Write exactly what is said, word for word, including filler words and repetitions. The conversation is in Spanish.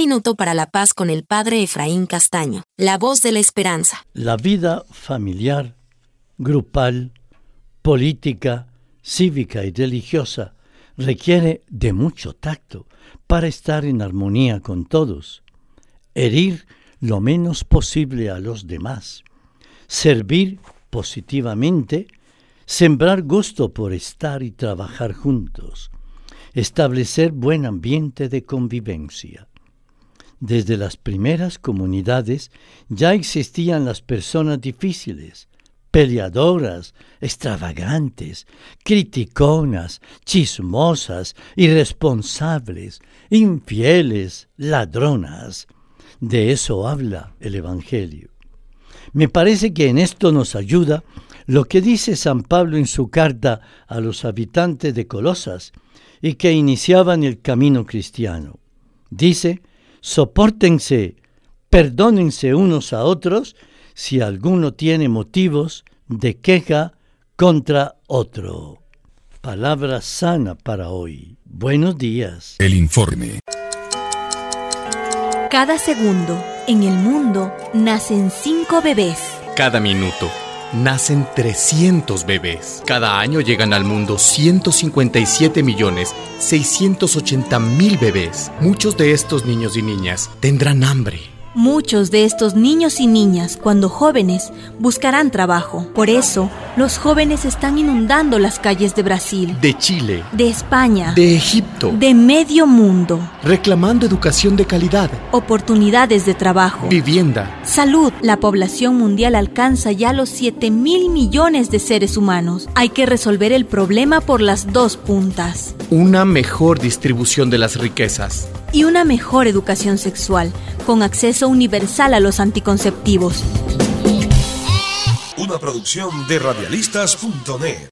minuto para la paz con el Padre Efraín Castaño, la voz de la esperanza. La vida familiar, grupal, política, cívica y religiosa requiere de mucho tacto para estar en armonía con todos, herir lo menos posible a los demás, servir positivamente, sembrar gusto por estar y trabajar juntos, establecer buen ambiente de convivencia. Desde las primeras comunidades ya existían las personas difíciles, peleadoras, extravagantes, criticonas, chismosas, irresponsables, infieles, ladronas. De eso habla el Evangelio. Me parece que en esto nos ayuda lo que dice San Pablo en su carta a los habitantes de Colosas y que iniciaban el camino cristiano. Dice: sopórtense, perdónense unos a otros si alguno tiene motivos de queja contra otro. Palabra sana para hoy. Buenos días. El informe. Cada segundo en el mundo nacen cinco bebés. Cada minuto nacen trescientos bebés. Cada año llegan al mundo ciento cincuenta y siete millones seiscientos ochenta mil bebés. Muchos de estos niños y niñas tendrán hambre. Muchos de estos niños y niñas, cuando jóvenes, buscarán trabajo. Por eso, los jóvenes están inundando las calles de Brasil, de Chile, de España, de Egipto, de medio mundo, reclamando educación de calidad, oportunidades de trabajo, vivienda, salud. La población mundial alcanza ya los siete mil millones de seres humanos. Hay que resolver el problema por las dos puntas. Una mejor distribución de las riquezas y una mejor educación sexual, con acceso universal a los anticonceptivos. Una producción de radialistas punto net.